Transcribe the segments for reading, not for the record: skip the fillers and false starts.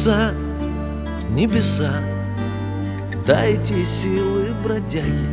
Небеса, небеса, дайте силы бродяги.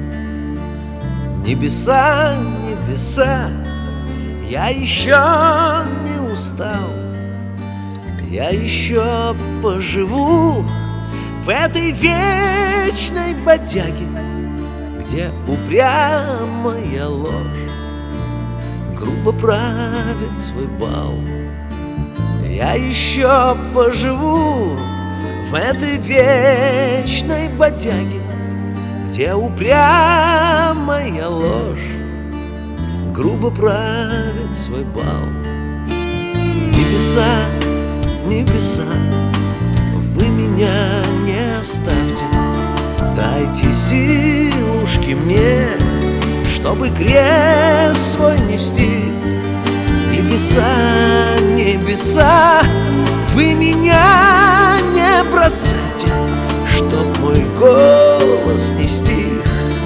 Небеса, небеса, я еще не устал. Я еще поживу в этой вечной бодяге, где упрямая ложь грубо правит свой бал. Я еще поживу в этой вечной бодяге, где упрямая ложь грубо правит свой бал. Небеса, небеса, вы меня не оставьте, дайте силушки мне, чтобы крест свой нести. Небеса, небеса, вы меня не бросайте, чтоб мой голос не стих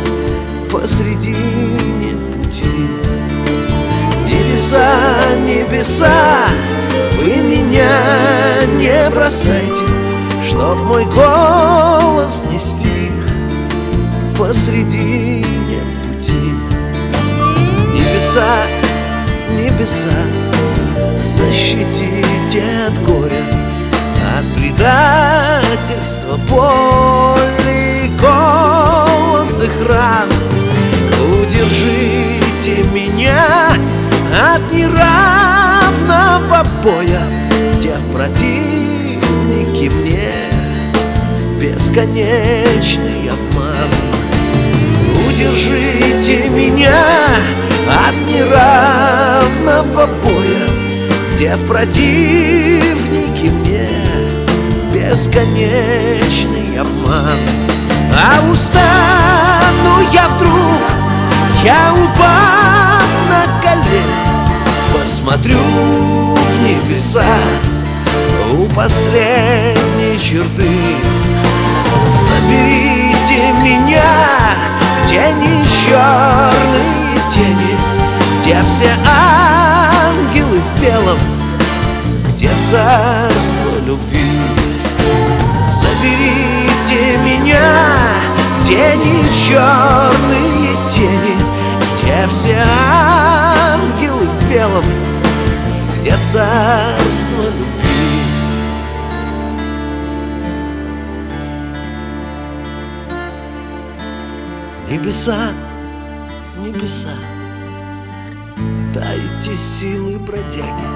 посредине пути. Небеса, небеса, вы меня не бросайте, чтоб мой голос не стих посредине пути. Небеса, небеса, защитите от горя, от предательства, боли, голодных ран. Удержите меня от неравного боя, где в противники мне бесконечный обман. Удержите меня от неравного боя, где в противники мне бесконечный обман. А устану я вдруг, я упав на колени, посмотрю в небеса у последней черты. Заберите меня, где не черные тени, где все ангелы в белом, где царство любви. Заберите меня, где не черные тени, где все ангелы в белом, где царство любви. Небеса, небеса, дайте силы бродяги.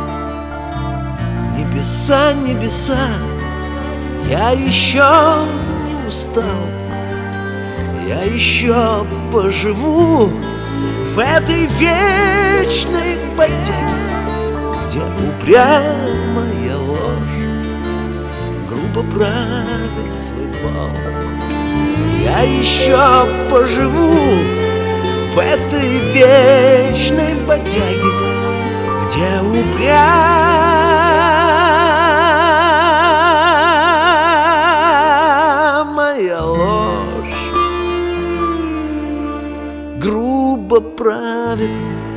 Небеса, небеса, я еще не устал. Я еще поживу в этой вечной бодяге, где упрямая ложь грубо правит свой бал. Я еще поживу в этой вечной бодяге, где упрямая ложь грубо правит